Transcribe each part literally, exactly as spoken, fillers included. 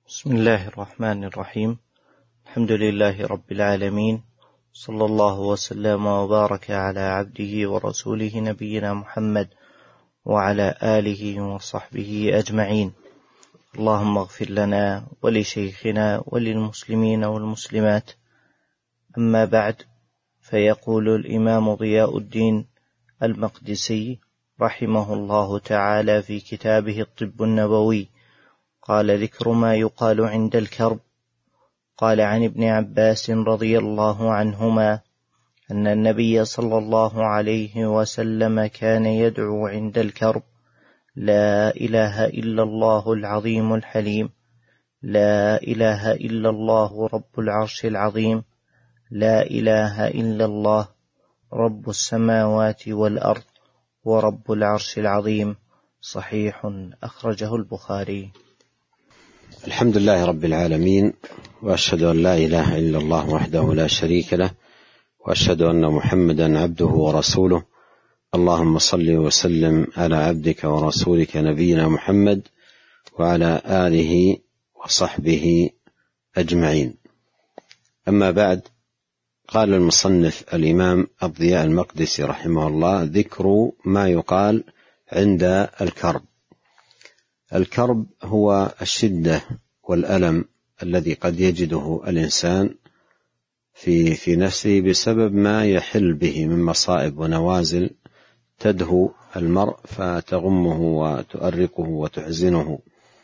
بسم الله الرحمن الرحيم. الحمد لله رب العالمين، صلى الله وسلم وبارك على عبده ورسوله نبينا محمد وعلى آله وصحبه أجمعين. اللهم اغفر لنا ولشيخنا وللمسلمين والمسلمات. أما بعد، فيقول الإمام ضياء الدين المقدسي رحمه الله تعالى في كتابه الطب النبوي: قال: ذكر ما يقال عند الكرب. قال عن ابن عباس رضي الله عنهما أن النبي صلى الله عليه وسلم كان يدعو عند الكرب: لا إله إلا الله العظيم الحليم، لا إله إلا الله رب العرش العظيم، لا إله إلا الله رب السماوات والأرض ورب العرش العظيم. صحيح، أخرجه البخاري. الحمد لله رب العالمين، وأشهد أن لا إله إلا الله وحده لا شريك له، وأشهد أن محمدا عبده ورسوله. اللهم صل وسلم على عبدك ورسولك نبينا محمد وعلى آله وصحبه أجمعين. أما بعد، قال المصنف الإمام الضياء المقدسي رحمه الله: ذكر ما يقال عند الكرب. الكرب هو الشدة والألم الذي قد يجده الإنسان في في نفسه بسبب ما يحل به من مصائب ونوازل تدهو المرء فتغمه وتؤرقه وتحزنه.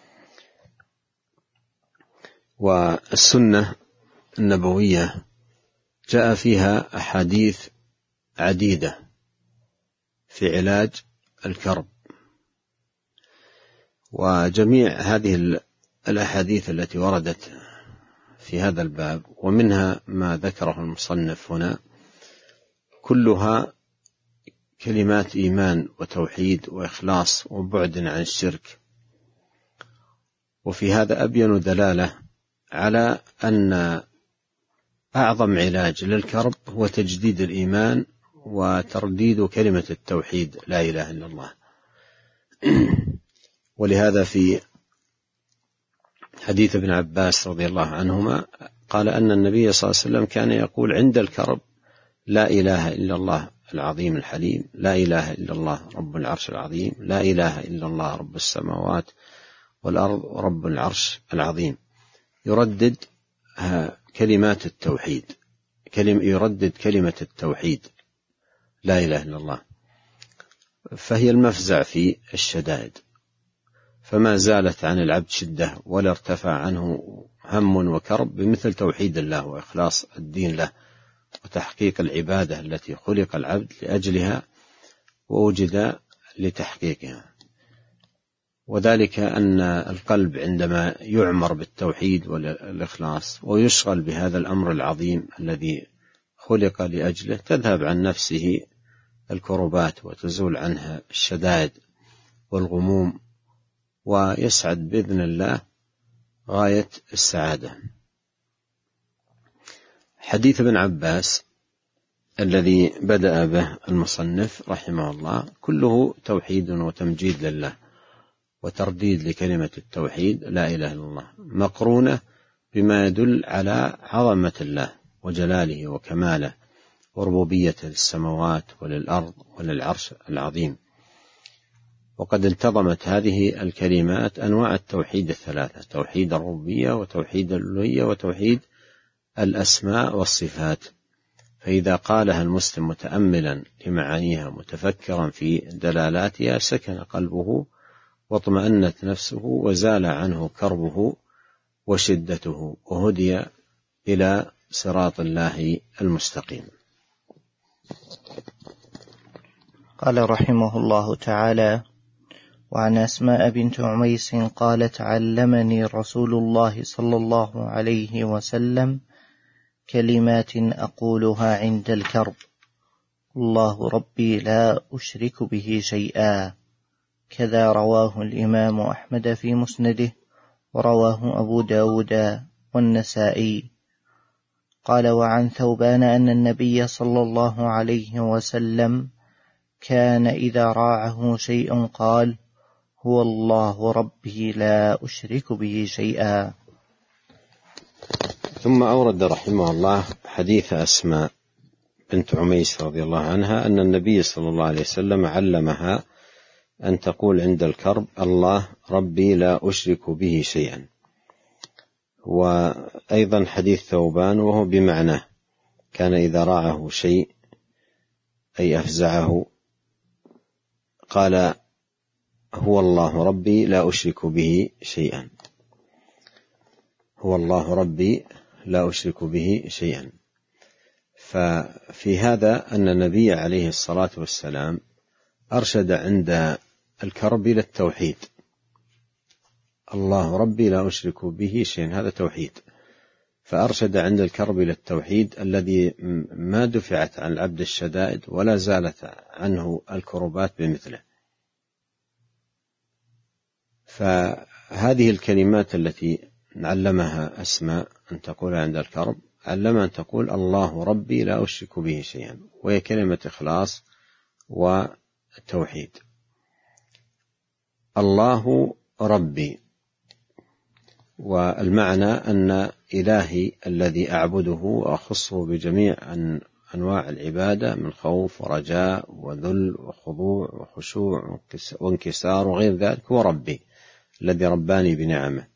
والسنة النبوية جاء فيها أحاديث عديدة في علاج الكرب، وجميع هذه الأحاديث التي وردت في هذا الباب ومنها ما ذكره المصنف هنا كلها كلمات إيمان وتوحيد وإخلاص وبعد عن الشرك. وفي هذا أبين دلالة على أن أعظم علاج للكرب هو تجديد الإيمان وترديد كلمة التوحيد لا إله إلا الله. ولهذا في حديث ابن عباس رضي الله عنهما قال أن النبي صلى الله عليه وسلم كان يقول عند الكرب: لا إله إلا الله العظيم الحليم، لا إله إلا الله رب العرش العظيم، لا إله إلا الله رب السماوات والأرض رب العرش العظيم. يردد كلمات التوحيد، كلمة يردد كلمة التوحيد لا إله إلا الله، فهي المفزع في الشدائد، فما زالت عن العبد شدة ولا ارتفع عنه هم وكرب بمثل توحيد الله وإخلاص الدين له وتحقيق العبادة التي خلق العبد لأجلها ووجد لتحقيقها. وذلك أن القلب عندما يعمر بالتوحيد والإخلاص ويشغل بهذا الأمر العظيم الذي خلق لأجله تذهب عن نفسه الكربات وتزول عنها الشدائد والغموم، ويسعد بإذن الله غاية السعادة. حديث ابن عباس الذي بدأ به المصنف رحمه الله كله توحيد وتمجيد لله وترديد لكلمة التوحيد لا إله إلا الله، مقرونة بما يدل على عظمة الله وجلاله وكماله وربوبيته للسماوات وللأرض وللعرش العظيم. وقد انتظمت هذه الكلمات أنواع التوحيد الثلاثة: توحيد الربوبية وتوحيد الألوهية وتوحيد الأسماء والصفات. فإذا قالها المسلم متأملا لمعانيها متفكرا في دلالاتها سكن قلبه واطمأنت نفسه وزال عنه كربه وشدته وهدي إلى صراط الله المستقيم. قال رحمه الله تعالى: وعن أسماء بنت عميس قالت: علمني رسول الله صلى الله عليه وسلم كلمات أقولها عند الكرب: الله ربي لا أشرك به شيئا. كذا رواه الإمام أحمد في مسنده، ورواه أبو داود والنسائي. قال: وعن ثوبان أن النبي صلى الله عليه وسلم كان إذا راعه شيء قال: هو الله ربي لا أشرك به شيئا. ثم أورد رحمه الله حديث أسماء بنت عميس رضي الله عنها أن النبي صلى الله عليه وسلم علمها أن تقول عند الكرب: الله ربي لا أشرك به شيئا. وأيضا حديث ثوبان وهو بمعناه: كان إذا رعاه شيء أي أفزعه قال: هو الله ربي لا أشرك به شيئا، هو الله ربي لا أشرك به شيئا. ففي هذا أن النبي عليه الصلاة والسلام أرشد عند الكرب إلى التوحيد، الله ربي لا أشرك به شيئا، هذا توحيد. فأرشد عند الكرب إلى التوحيد الذي ما دفعت عن العبد الشدائد ولا زالت عنه الكربات بمثله. فهذه الكلمات التي علمها أسماء أن تقول عند الكرب، علمها أن تقول: الله ربي لا أشرك به شيئا، وهي كلمة إخلاص وتوحيد. الله ربي، والمعنى أن إلهي الذي أعبده وأخصه بجميع أنواع العبادة من خوف ورجاء وذل وخضوع وخشوع وانكسار وغير ذلك، هو ربي الذي رباني بنعمه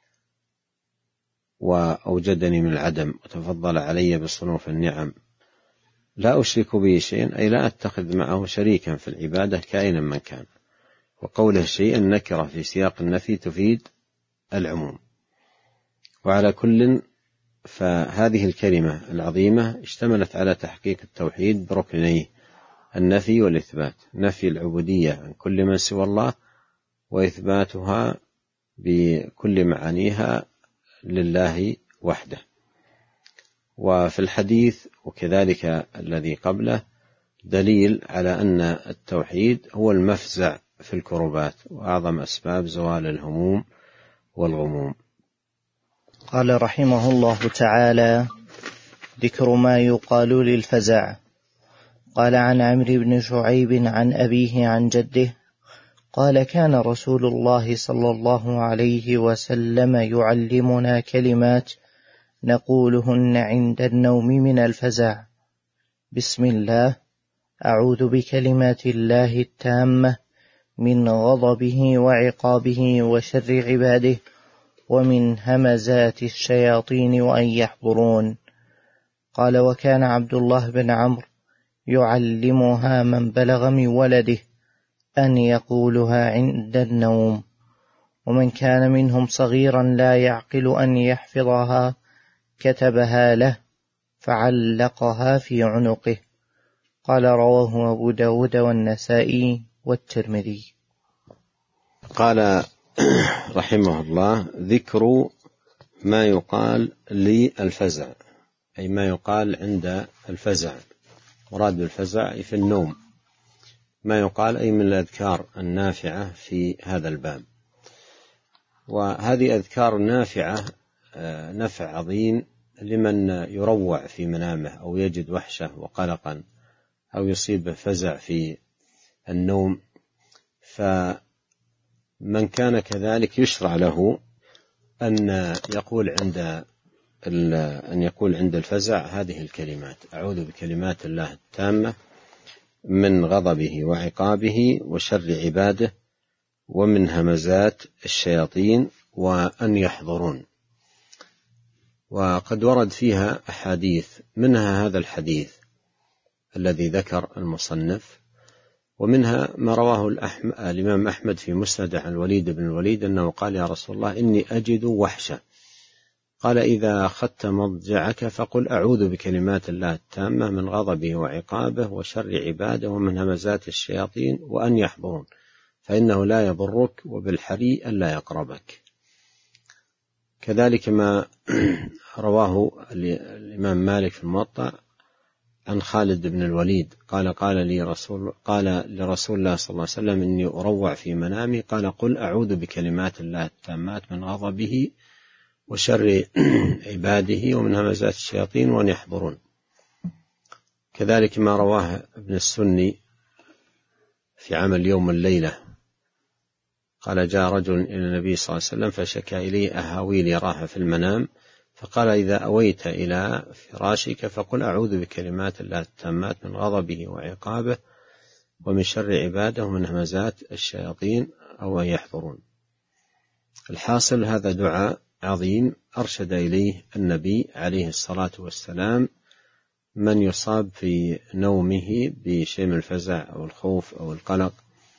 وأوجدني من العدم وتفضل علي بصنوف النعم، لا أشرك به شيئا أي لا أتخذ معه شريكا في العبادة كائنا من كان. وقوله شيئا نكرة في سياق النفي تفيد العموم. وعلى كل فهذه الكلمة العظيمة اشتملت على تحقيق التوحيد بركنيه: النفي والإثبات، نفي العبودية عن كل من سوى الله، وإثباتها بكل معانيها لله وحده. وفي الحديث وكذلك الذي قبله دليل على أن التوحيد هو المفزع في الكربات وأعظم أسباب زوال الهموم والغموم. قال رحمه الله تعالى: ذكر ما يقال للفزع. قال عن عمرو بن شعيب عن أبيه عن جده قال: كان رسول الله صلى الله عليه وسلم يعلمنا كلمات نقولهن عند النوم من الفزع: بسم الله، أعوذ بكلمات الله التامة من غضبه وعقابه وشر عباده ومن همزات الشياطين وأن يحضرون. قال: وكان عبد الله بن عمرو يعلمها من بلغ من ولده أن يقولها عند النوم، ومن كان منهم صغيرا لا يعقل أن يحفظها كتبها له فعلقها في عنقه. قال: رواه أبو داود والنسائي والترمذي. قال رحمه الله: ذكر ما يقال للفزع، أي ما يقال عند الفزع. مراد بالفزع في النوم، ما يقال أي من الأذكار النافعة في هذا الباب. وهذه أذكار نافعة نفع عظيم لمن يروع في منامه أو يجد وحشة وقلقا أو يصيب فزع في النوم، فمن كان كذلك يشرع له أن يقول عند أن يقول عند الفزع هذه الكلمات: أعوذ بكلمات الله التامة من غضبه وعقابه وشر عباده ومن همزات الشياطين وأن يحضرون. وقد ورد فيها أحاديث، منها هذا الحديث الذي ذكر المصنف، ومنها ما رواه الإمام أحمد في مسند عن الوليد بن الوليد أنه قال: يا رسول الله إني أجد وحشة. قال: إذا أخذت مضجعك فقل أعوذ بكلمات الله التامة من غضبه وعقابه وشر عباده ومن همزات الشياطين وأن يحضرون، فإنه لا يضرك وبالحري ألا يقربك. كذلك ما رواه الإمام مالك في الموطأ عن خالد بن الوليد قال: قال لي رسول قال لرسول الله صلى الله عليه وسلم: إني أروع في منامي، قال: قل أعوذ بكلمات الله التامات من غضبه وشر عباده ومن همزات الشياطين وأن يحضرون. كذلك ما رواه ابن السني في عمل يوم الليلة قال: جاء رجل إلى النبي صلى الله عليه وسلم فشكى إليه أهاويل يراها في المنام، فقال إذا أويت إلى فراشك فقل أعوذ بكلمات الله التامات من غضبه وعقابه ومن شر عباده ومن همزات الشياطين أو أن يحضرون. الحاصل هذا دعاء عظيم أرشد إليه النبي عليه الصلاة والسلام من يصاب في نومه بشيء من الفزع أو الخوف أو القلق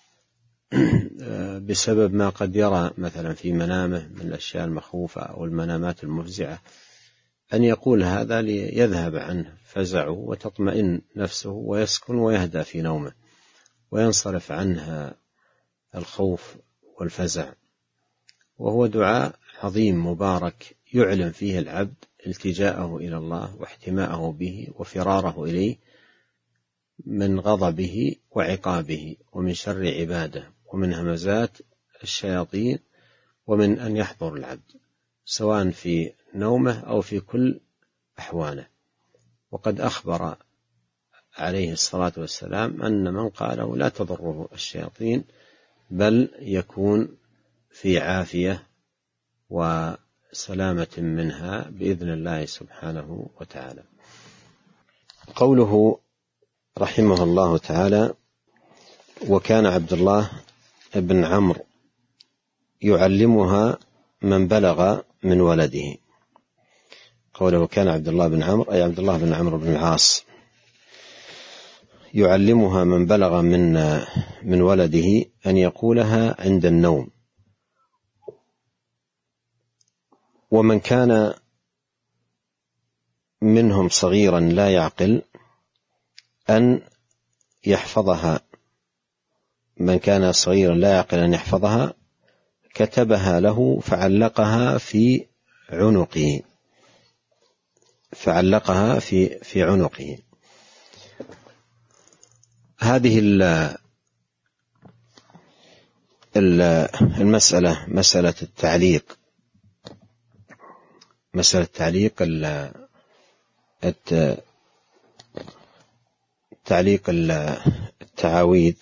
بسبب ما قد يرى مثلا في منامه من الأشياء المخوفة أو المنامات المفزعة، أن يقول هذا ليذهب عنه فزعه وتطمئن نفسه ويسكن ويهدى في نومه وينصرف عنها الخوف والفزع. وهو دعاء عظيم مبارك يعلم فيه العبد التجاءه إلى الله واحتماءه به وفراره إليه من غضبه وعقابه ومن شر عباده ومن همزات الشياطين ومن أن يحضر العبد سواء في نومه أو في كل أحواله. وقد أخبر عليه الصلاة والسلام أن من قاله لا تضره الشياطين بل يكون في عافية وسلامة منها بإذن الله سبحانه وتعالى. قوله رحمه الله تعالى: وكان عبد الله بن عمرو يعلمها من بلغ من ولده. قوله كان عبد الله بن عمرو أي عبد الله بن عمرو بن العاص يعلمها من بلغ من من ولده أن يقولها عند النوم. ومن كان منهم صغيرا لا يعقل أن يحفظها، من كان صغيرا لا يعقل أن يحفظها كتبها له فعلقها في عنقه فعلقها في في عنقه. هذه المسألة مسألة التعليق مسألة تعليق تعليق التعاويذ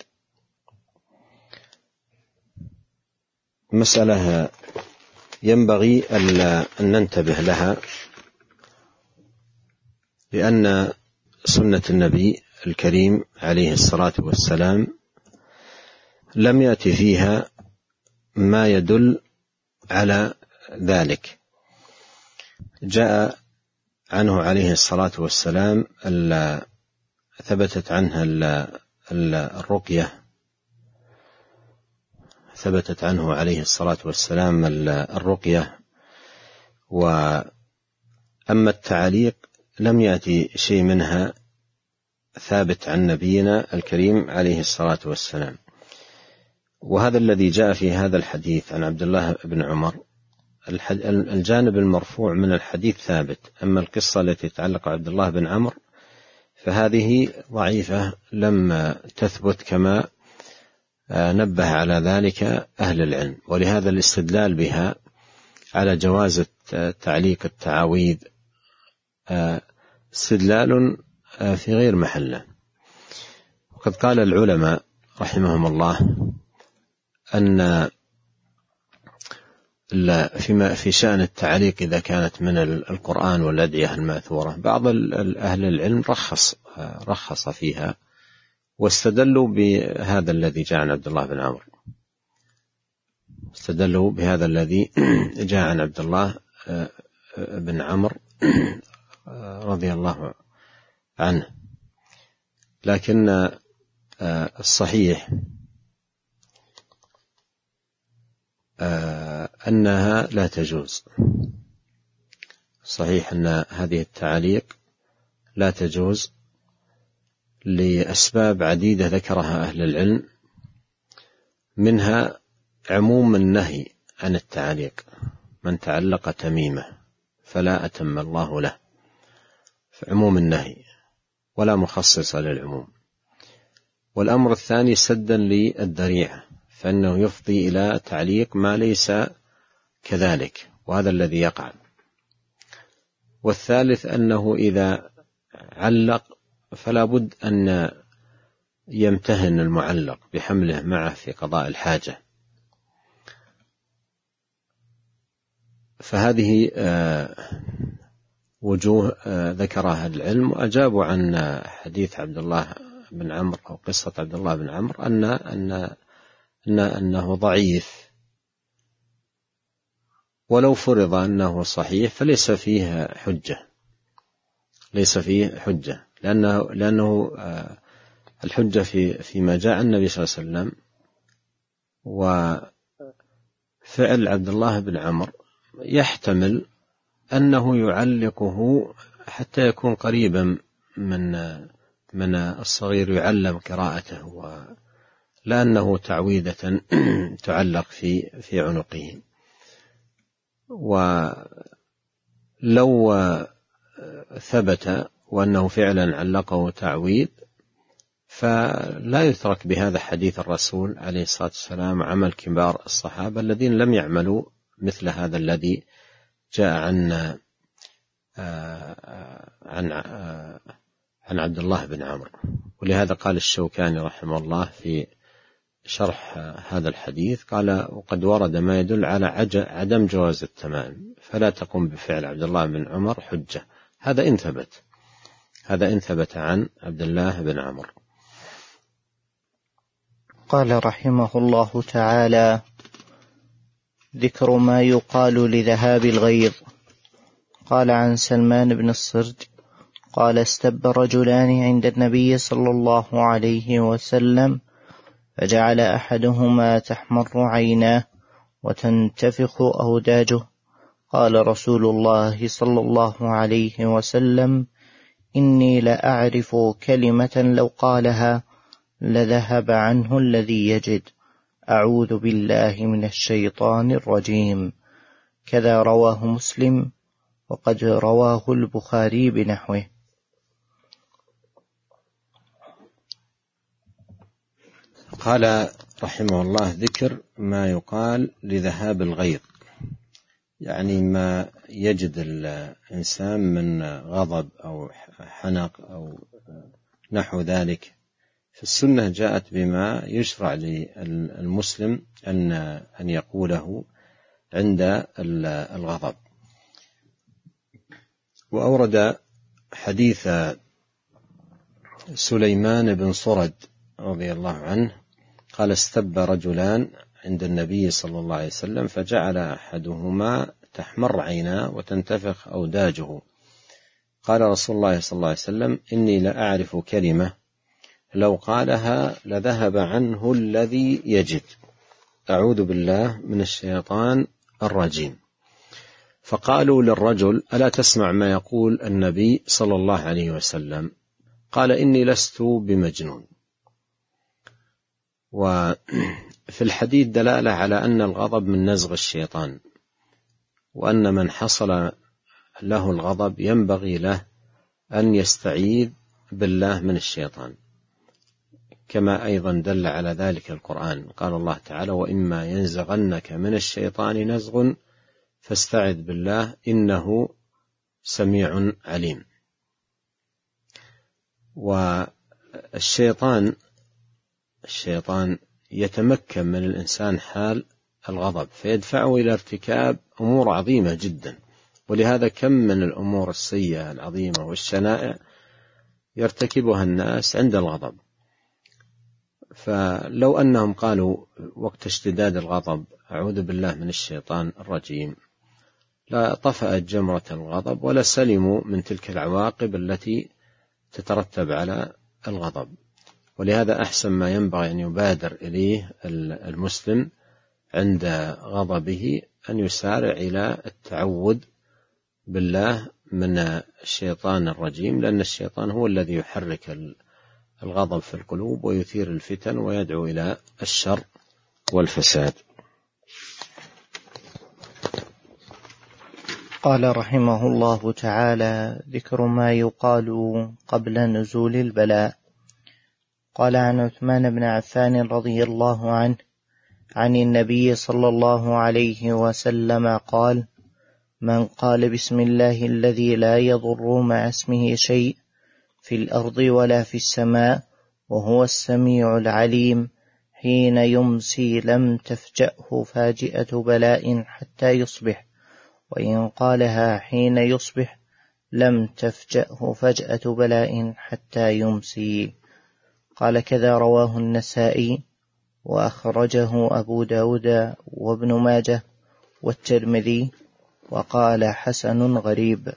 مسألة ينبغي أن ننتبه لها، لأن سنة النبي الكريم عليه الصلاة والسلام لم يأتي فيها ما يدل على ذلك. جاء عنه عليه الصلاة والسلام ثبتت عنها الرقية ثبتت عنه عليه الصلاة والسلام الرقية. وأما التعليق لم يأتي شيء منها ثابت عن نبينا الكريم عليه الصلاة والسلام. وهذا الذي جاء في هذا الحديث عن عبد الله بن عمر، الجانب المرفوع من الحديث ثابت، أما القصة التي تتعلق عبد الله بن عمرو فهذه ضعيفة لم تثبت كما نبه على ذلك أهل العلم. ولهذا الاستدلال بها على جواز تعليق التعاويذ استدلال في غير محله. وقد قال العلماء رحمهم الله أن فيما في شأن التعليق إذا كانت من القرآن والأدعية الماثورة، بعض أهل العلم رخص رخص فيها واستدلوا بهذا الذي جاء عن عبد الله بن عمرو استدلوا بهذا الذي جاء عن عبد الله بن عمرو رضي الله عنه. لكن الصحيح أنها لا تجوز، صحيح أن هذه التعليق لا تجوز لأسباب عديدة ذكرها أهل العلم، منها عموم النهي عن التعليق: من تعلق تميمة فلا أتم الله له، فعموم النهي ولا مخصص للعموم. والأمر الثاني سدا للذريعة، فإنه يفضي إلى تعليق ما ليس كذلك، وهذا الذي يقع. والثالث أنه إذا علق فلا بد أن يمتهن المعلق بحمله معه في قضاء الحاجة. فهذه وجوه ذكرها العلم، وأجابوا عن حديث عبد الله بن عمرو أو قصة عبد الله بن عمرو أن أن أن أنه ضعيف، ولو فرض أنه صحيح فليس فيه حجة، ليس فيه حجة، لأنه لأنه الحجة في فيما جاء النبي صلى الله عليه وسلم، وفعل عبد الله بن عمرو يحتمل أنه يعلقه حتى يكون قريبا من من الصغير يعلم قراءته، لأنه تعويذة تعلق في في عنقه. ولو ثبت وأنه فعلا علقه تعويذ فلا يترك بهذا حديث الرسول عليه الصلاة والسلام عمل كبار الصحابة الذين لم يعملوا مثل هذا الذي جاء عن عن عن عبد الله بن عمرو. ولهذا قال الشوكاني رحمه الله في شرح هذا الحديث، قال: وقد ورد ما يدل على عدم جواز التمائم، فلا تقوم بفعل عبد الله بن عمر حجة. هذا إن ثبت هذا إن ثبت عن عبد الله بن عمرو. قال رحمه الله تعالى: ذكر ما يقال لذهاب الغيظ. قال عن سلمان بن الصرج قال: استب رجلان عند النبي صلى الله عليه وسلم، فجعل أحدهما تحمر عيناه وتنتفخ أوداجه. قال رسول الله صلى الله عليه وسلم: إني لأعرف كلمة لو قالها لذهب عنه الذي يجد، أعوذ بالله من الشيطان الرجيم. كذا رواه مسلم، وقد رواه البخاري بنحوه. قال رحمه الله: ذكر ما يقال لذهاب الغيظ، يعني ما يجد الإنسان من غضب أو حنق أو نحو ذلك. في السنة جاءت بما يشرع للمسلم أن أن يقوله عند الغضب. وأورد حديث سليمان بن صرد رضي الله عنه قال: استب رجلان عند النبي صلى الله عليه وسلم، فجعل أحدهما تحمر عيناه وتنتفخ أوداجه. قال رسول الله صلى الله عليه وسلم: إني لأعرف كلمة لو قالها لذهب عنه الذي يجد، أعوذ بالله من الشيطان الرجيم. فقالوا للرجل: ألا تسمع ما يقول النبي صلى الله عليه وسلم؟ قال: إني لست بمجنون. وفي الحديث دلالة على أن الغضب من نزغ الشيطان، وأن من حصل له الغضب ينبغي له أن يستعيذ بالله من الشيطان، كما أيضا دل على ذلك القرآن. قال الله تعالى: وإما ينزغنك من الشيطان نزغ فاستعذ بالله إنه سميع عليم. والشيطان الشيطان يتمكن من الإنسان حال الغضب فيدفعه إلى ارتكاب أمور عظيمة جدا، ولهذا كم من الأمور السيئة العظيمة والشنائع يرتكبها الناس عند الغضب. فلو أنهم قالوا وقت اشتداد الغضب أعوذ بالله من الشيطان الرجيم لا طفأت جمرة الغضب ولا سلموا من تلك العواقب التي تترتب على الغضب. ولهذا أحسن ما ينبغي أن يبادر إليه المسلم عند غضبه أن يسارع إلى التعوذ بالله من الشيطان الرجيم، لأن الشيطان هو الذي يحرك الغضب في القلوب ويثير الفتن ويدعو إلى الشر والفساد. قال رحمه الله تعالى: ذكر ما يقال قبل نزول البلاء. قال عن عثمان بن عفان رضي الله عنه عن النبي صلى الله عليه وسلم قال: من قال بسم الله الذي لا يضر مع اسمه شيء في الأرض ولا في السماء وهو السميع العليم حين يمسي لم تفجأه فاجئة بلاء حتى يصبح، وإن قالها حين يصبح لم تفجأه فجأة بلاء حتى يمسي. قال كذا رواه النسائي وأخرجه أبو داود وابن ماجه والترمذي، وقال حسن غريب.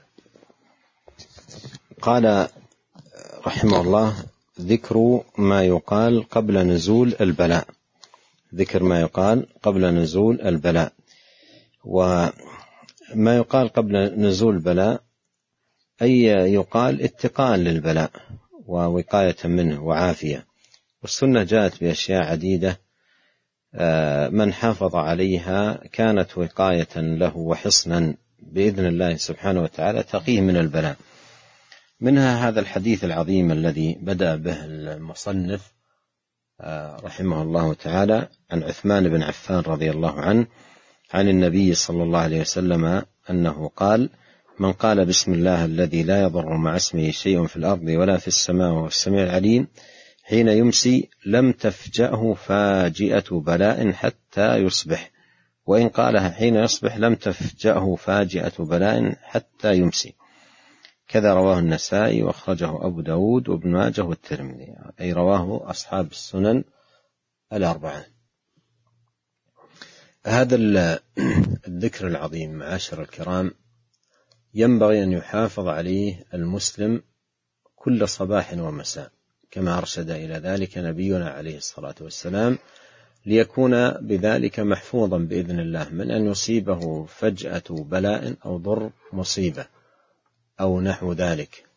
قال رحمه الله: ذكر ما يقال قبل نزول البلاء. ذكر ما يقال قبل نزول البلاء. وما يقال قبل نزول البلاء أي يقال اتقاء للبلاء ووقاية منه وعافية. والسنة جاءت بأشياء عديدة من حافظ عليها كانت وقاية له وحصنا بإذن الله سبحانه وتعالى تقيه من البلاء. منها هذا الحديث العظيم الذي بدأ به المصنف رحمه الله تعالى عن عثمان بن عفان رضي الله عنه عن النبي صلى الله عليه وسلم أنه قال: من قال بسم الله الذي لا يضر مع اسمه شيء في الأرض ولا في السماء وهو السميع العليم حين يمسي لم تفجأه فاجئة بلاء حتى يصبح، وإن قالها حين يصبح لم تفجأه فاجئة بلاء حتى يمسي. كذا رواه النسائي وأخرجه أبو داود وابن ماجه والترمذي، أي رواه أصحاب السنن الأربعة. هذا الذكر العظيم معاشر الكرام ينبغي أن يحافظ عليه المسلم كل صباح ومساء، كما أرشد إلى ذلك نبينا عليه الصلاة والسلام، ليكون بذلك محفوظا بإذن الله من أن يصيبه فجأة بلاء أو ضر مصيبة أو نحو ذلك.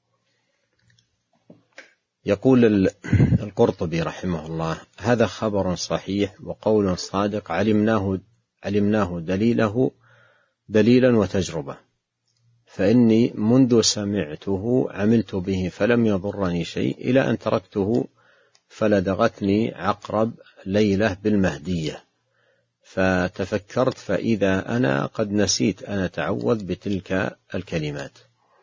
يقول القرطبي رحمه الله: هذا خبر صحيح وقول صادق علمناه, علمناه دليله دليلا وتجربة، فإني منذ سمعته عملت به فلم يضرني شيء إلى أن تركته فلدغتني عقرب ليلة بالمهدية، فتفكرت فإذا أنا قد نسيت أن أتعوذ بتلك الكلمات.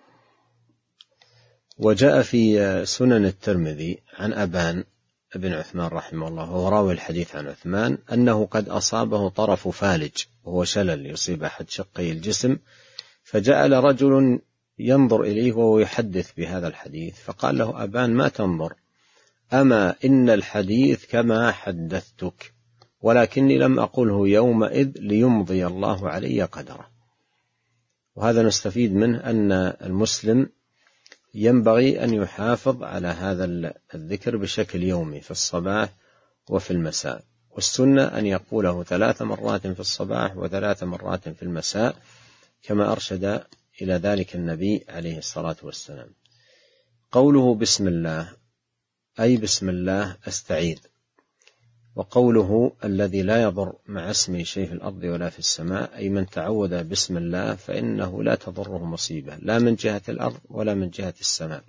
وجاء في سنن الترمذي عن أبان بن عثمان رحمه الله وهو راوي الحديث عن عثمان أنه قد أصابه طرف فالج وهو شلل يصيب أحد شقي الجسم، فجعل رجل ينظر إليه وهو يحدث بهذا الحديث، فقال له أبان: ما تنظر؟ أما إن الحديث كما حدثتك، ولكني لم أقله يومئذ ليمضي الله علي قدره. وهذا نستفيد منه أن المسلم ينبغي أن يحافظ على هذا الذكر بشكل يومي في الصباح وفي المساء، والسنة أن يقوله ثلاث مرات في الصباح وثلاث مرات في المساء كما أرشد إلى ذلك النبي عليه الصلاة والسلام. قوله بسم الله أي بسم الله أستعيذ، وقوله الذي لا يضر مع اسمه شيء في الأرض ولا في السماء أي من تعوذ بسم الله فإنه لا تضره مصيبة لا من جهة الأرض ولا من جهة السماء.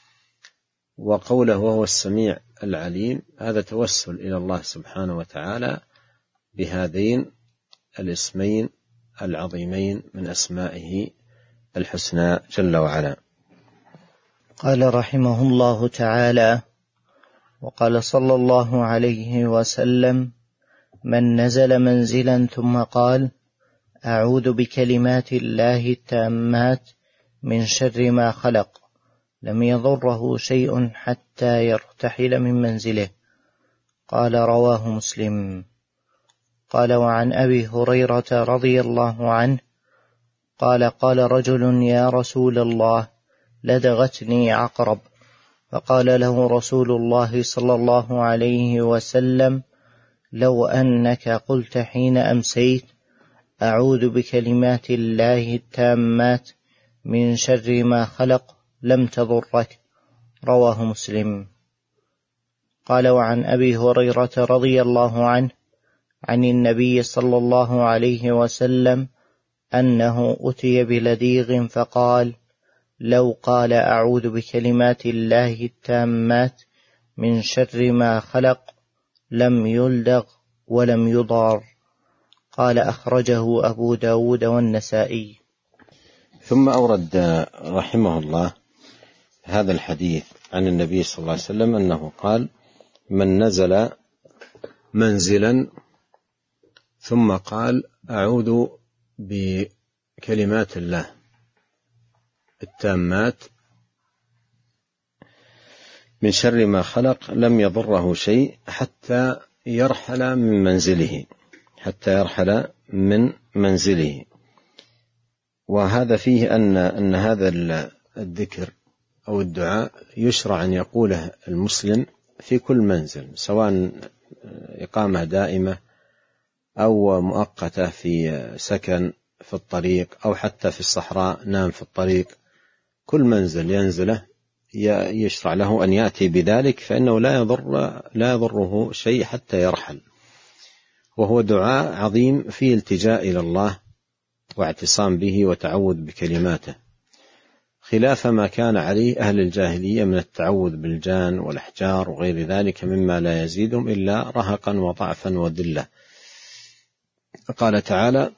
وقوله وهو السميع العليم هذا توسل إلى الله سبحانه وتعالى بهذين الاسمين العظيمين من أسمائه الحسنى جل وعلا. قال رحمه الله تعالى: وقال صلى الله عليه وسلم: من نزل منزلا ثم قال أعوذ بكلمات الله التامات من شر ما خلق لم يضره شيء حتى يرتحل من منزله. قال رواه مسلم. قال وعن أبي هريرة رضي الله عنه قال قال رجل: يا رسول الله لدغتني عقرب، فقال له رسول الله صلى الله عليه وسلم: لو أنك قلت حين أمسيت أعوذ بكلمات الله التامات من شر ما خلق لم تضرك. رواه مسلم. قال وعن أبي هريرة رضي الله عنه عن النبي صلى الله عليه وسلم أنه أتي بلديغ فقال: لو قال أعوذ بكلمات الله التامات من شر ما خلق لم يلدغ ولم يضار. قال أخرجه أبو داود والنسائي. ثم أورد رحمه الله هذا الحديث عن النبي صلى الله عليه وسلم أنه قال: من نزل منزلا ثم قال أعوذ بكلمات الله التامات من شر ما خلق لم يضره شيء حتى يرحل من منزله حتى يرحل من منزله. وهذا فيه أن أن هذا الذكر أو الدعاء يشرع أن يقوله المسلم في كل منزل، سواء إقامة دائمة أو مؤقتة في سكن في الطريق أو حتى في الصحراء نام في الطريق، كل منزل ينزله يشرع له أن يأتي بذلك، فإنه لا يضر لا يضره شيء حتى يرحل. وهو دعاء عظيم فيه التجاء إلى الله واعتصام به وتعوذ بكلماته، خلاف ما كان عليه أهل الجاهلية من التعوذ بالجان والأحجار وغير ذلك مما لا يزيدهم إلا رهقا وضعفا وذلة. قال تعالى: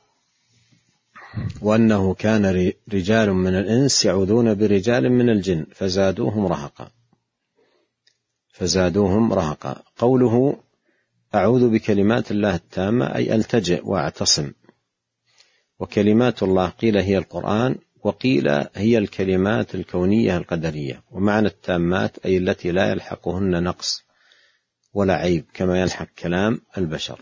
وأنه كان رجال من الإنس يعوذون برجال من الجن فزادوهم رهقا فزادوهم رهقا. قوله أعوذ بكلمات الله التامة أي ألتجئ وأعتصم. وكلمات الله قيل هي القرآن وقيل هي الكلمات الكونية القدرية، ومعنى التامات أي التي لا يلحقهن نقص ولا عيب كما يلحق كلام البشر.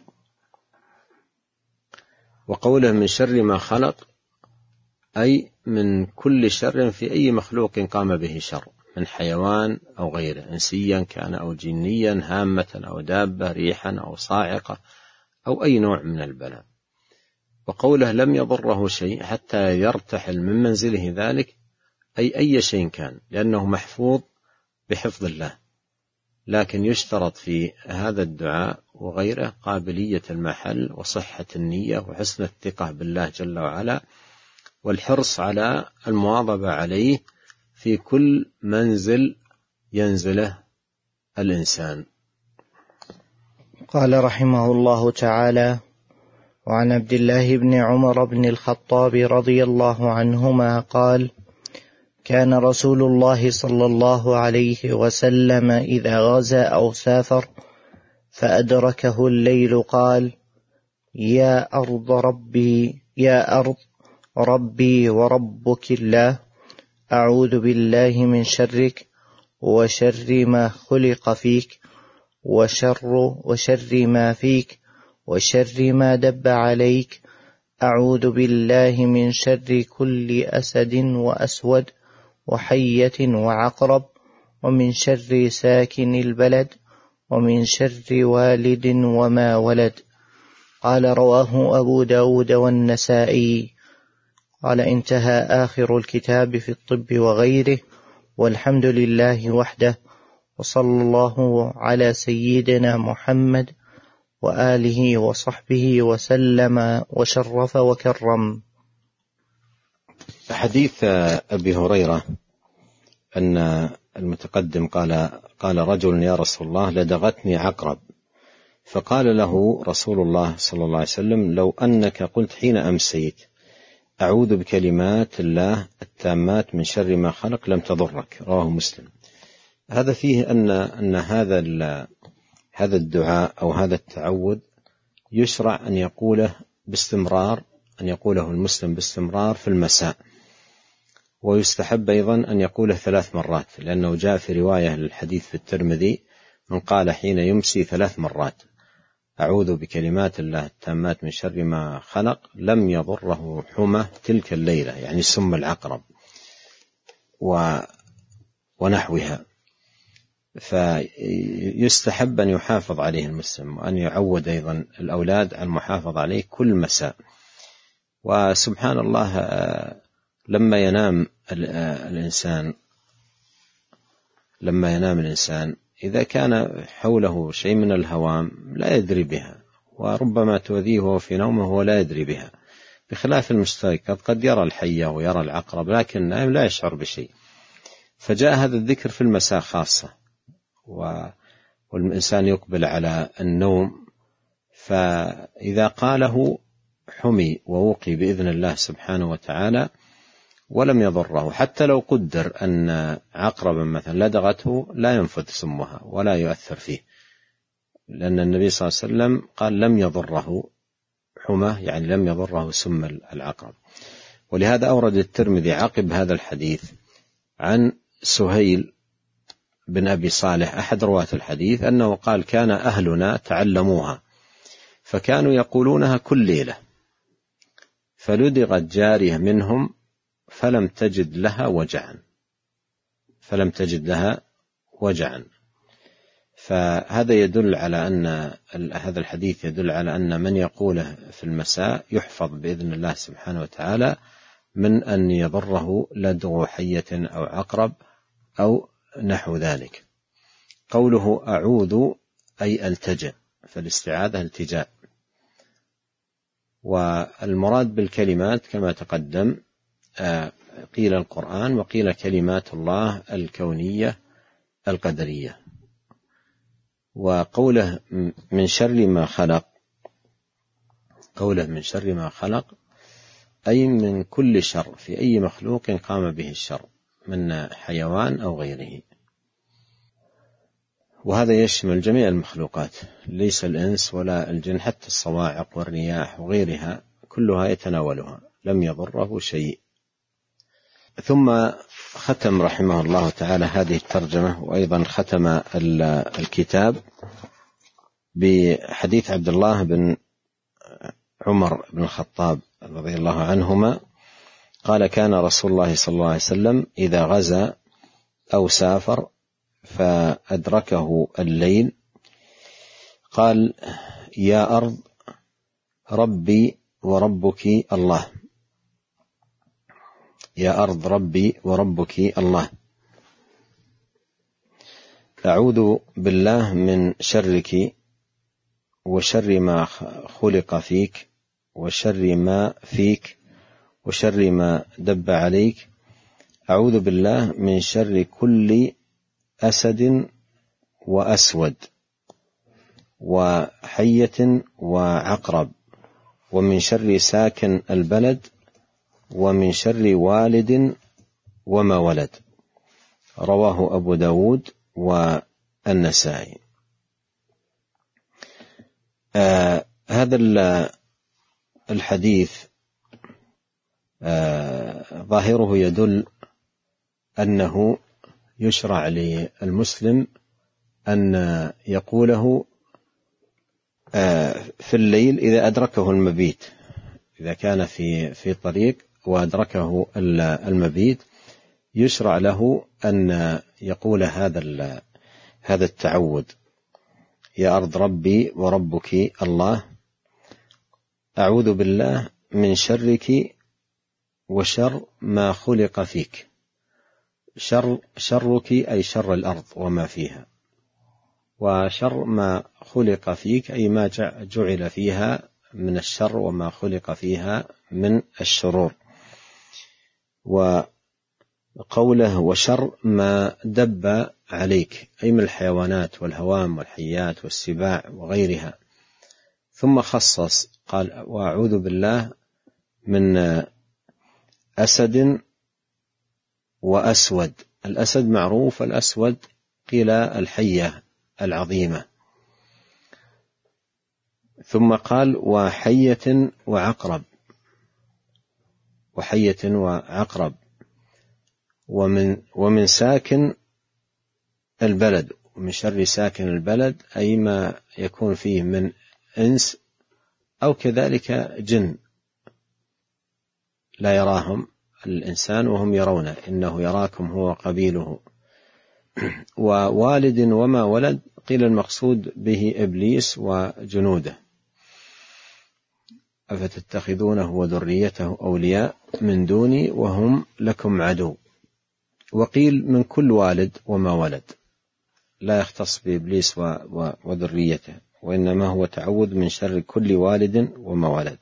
وقوله من شر ما خلق أي من كل شر في أي مخلوق قام به شر، من حيوان أو غيره، إنسيا كان أو جنيا، هامة أو دابة، ريحا أو صاعقة أو أي نوع من البلاء. وقوله لم يضره شيء حتى يرتحل من منزله ذلك أي أي شيء كان، لأنه محفوظ بحفظ الله. لكن يشترط في هذا الدعاء وغيره قابلية المحل وصحة النية وحسن الثقة بالله جل وعلا، والحرص على المواظبة عليه في كل منزل ينزله الإنسان. قال رحمه الله تعالى: وعن عبد الله بن عمر بن الخطاب رضي الله عنهما قال: كان رسول الله صلى الله عليه وسلم إذا غزا أو سافر فأدركه الليل قال: يا أرض ربي يا أرض ربي وربك الله، أعوذ بالله من شرك وشر ما خلق فيك وشر وشر ما فيك وشر ما دب عليك، أعوذ بالله من شر كل أسد وأسود وحية وعقرب، ومن شر ساكن البلد، ومن شر والد وما ولد. قال: رواه أبو داود والنسائي. قال: انتهى آخر الكتاب في الطب وغيره، والحمد لله وحده، وصلى الله على سيدنا محمد وآله وصحبه وسلم وشرف وكرم. حديث أبي هريرة أن المتقدم قال قال رجل: يا رسول الله لدغتني عقرب، فقال له رسول الله صلى الله عليه وسلم: لو أنك قلت حين أمسيت أعوذ بكلمات الله التامات من شر ما خلق لم تضرك. رواه مسلم. هذا فيه أن أن هذا هذا الدعاء أو هذا التعوذ يشرع أن يقوله باستمرار، أن يقوله المسلم باستمرار في المساء، ويستحب أيضا أن يقوله ثلاث مرات، لأنه جاء في رواية للحديث في الترمذي من قال حين يمسي ثلاث مرات أعوذ بكلمات الله التامات من شر ما خلق لم يضره حمى تلك الليلة، يعني سم العقرب و ونحوها. فيستحب أن يحافظ عليه المسلم، وأن يعود أيضا الأولاد على المحافظة عليه كل مساء. وسبحان الله لما ينام الإنسان لما ينام الإنسان إذا كان حوله شيء من الهوام لا يدري بها، وربما تؤذيه وهو في نومه وهو لا يدري بها، بخلاف المستيقظ قد يرى الحية ويرى العقرب لكن النائم لا يشعر بشيء. فجاء هذا الذكر في المساء خاصة، والإنسان يقبل على النوم، فإذا قاله حمي ووقي بإذن الله سبحانه وتعالى ولم يضره. حتى لو قدر أن عقربا مثلا لدغته لا ينفذ سمها ولا يؤثر فيه، لأن النبي صلى الله عليه وسلم قال لم يضره حمى، يعني لم يضره سم العقرب. ولهذا أورد الترمذي عقب هذا الحديث عن سهيل بن أبي صالح أحد رواة الحديث أنه قال: كان أهلنا تعلموها فكانوا يقولونها كل ليلة، فلدغت جارية منهم فلم تجد لها وجعا فلم تجد لها وجعا فهذا يدل على أن هذا الحديث يدل على أن من يقوله في المساء يحفظ بإذن الله سبحانه وتعالى من أن يضره لدغ حية أو عقرب أو نحو ذلك. قوله أعوذ أي ألتجئ، فالاستعاذة التجاء. والمراد بالكلمات كما تقدم قيل القرآن وقيل كلمات الله الكونية القدرية. وقوله من شر ما خلق، قوله من شر ما خلق أي من كل شر في أي مخلوق قام به الشر من حيوان أو غيره، وهذا يشمل جميع المخلوقات ليس الإنس ولا الجن، حتى الصواعق والرياح وغيرها كلها يتناولها لم يضره شيء. ثم ختم رحمه الله تعالى هذه الترجمة وأيضا ختم الكتاب بحديث عبد الله بن عمر بن الخطاب رضي الله عنهما قال: كان رسول الله صلى الله عليه وسلم إذا غزا أو سافر فأدركه الليل قال: يا أرض ربي وربك الله، يا أرض ربي وربك الله، أعوذ بالله من شرك وشر ما خلق فيك وشر ما فيك وشر ما دب عليك، أعوذ بالله من شر كل أسد وأسود وحية وعقرب ومن شر ساكن البلد ومن شر والد وما ولد. رواه أبو داود والنسائي. آه هذا الحديث آه ظاهره يدل أنه يشرع للمسلم أن يقوله آه في الليل إذا أدركه المبيت، إذا كان في في طريق وأدركه المبيت يشرع له أن يقول هذا هذا التعوذ: يا أرض ربي وربك الله، أعوذ بالله من شرك وشر ما خلق فيك. شر شرك أي شر الأرض وما فيها، وشر ما خلق فيك أي ما جعل فيها من الشر وما خلق فيها من الشرور. وقوله وشر ما دب عليك أي من الحيوانات والهوام والحيات والسباع وغيرها. ثم خصص قال: وأعوذ بالله من أسد وأسود. الأسد معروف، الأسود قيل الحية العظيمة. ثم قال: وحية وعقرب، وحية وعقرب ومن ومن ساكن البلد، ومن شر ساكن البلد أي ما يكون فيه من إنس أو كذلك جن لا يراهم الإنسان وهم يرونه، إنه يراكم هو قبيله. ووالد وما ولد قيل المقصود به إبليس وجنوده. أفتتخذونه وذريته أولياء من دوني وهم لكم عدو. وقيل من كل والد وما ولد، لا يختص بإبليس وذريته، وإنما هو تعوذ من شر كل والد وما ولد.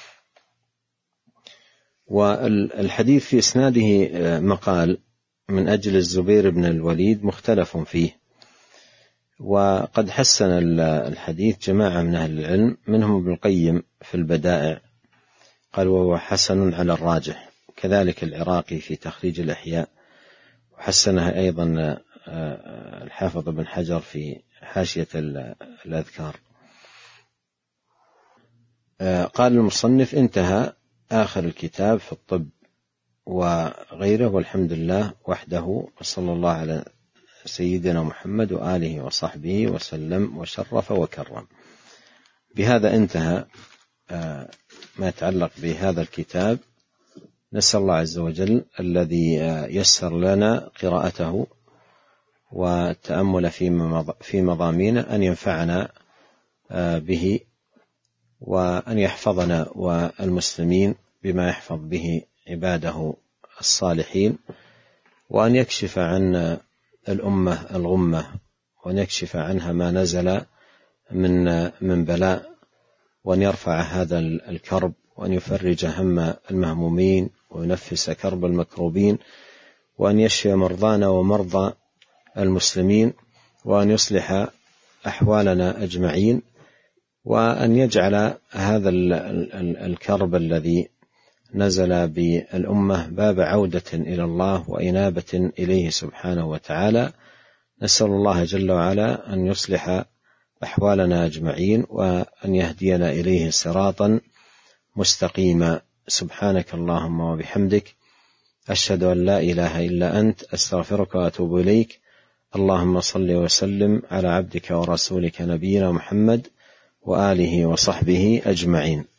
والحديث في إسناده مقال من أجل الزبير بن الوليد مختلف فيه، وقد حسن الحديث جماعة من أهل العلم منهم ابن القيم في البدائع قال وهو حسن على الراجح، كذلك العراقي في تخريج الإحياء، وحسنها أيضا الحافظ بن حجر في حاشية الأذكار. قال المصنف: انتهى آخر الكتاب في الطب وغيره، والحمد لله وحده، وصلى الله على سيدنا محمد وآله وصحبه وسلم وشرف وكرم. بهذا انتهى ما يتعلق بهذا الكتاب. نسأل الله عز وجل الذي يسر لنا قراءته والتأمل في مضامينه أن ينفعنا به، وأن يحفظنا والمسلمين بما يحفظ به عباده الصالحين، وأن يكشف عن الأمة الغمة، وأن يكشف عنها ما نزل من من بلاء، وأن يرفع هذا الكرب، وأن يفرج هم المهمومين، وينفس كرب المكروبين، وأن يشفي مرضانا ومرضى المسلمين، وأن يصلح أحوالنا أجمعين، وأن يجعل هذا الكرب الذي نزل بالأمة باب عودة إلى الله وإنابة إليه سبحانه وتعالى. نسأل الله جل وعلا أن يصلح أحوالنا أجمعين، وأن يهدينا إليه صراطا مستقيما. سبحانك اللهم وبحمدك، أشهد أن لا إله إلا أنت، أستغفرك وأتوب إليك. اللهم صل وسلم على عبدك ورسولك نبينا محمد وآله وصحبه أجمعين.